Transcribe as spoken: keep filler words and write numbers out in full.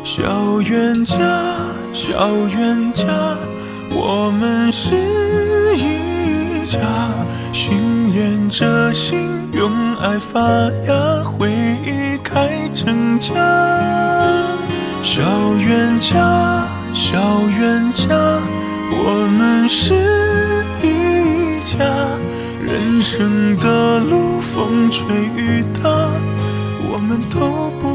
小冤家，小冤家，我们是一家，心连着心，用爱发芽，回忆开成家。小冤家，小冤家，我们是一家，人生的路风吹雨打，我们都不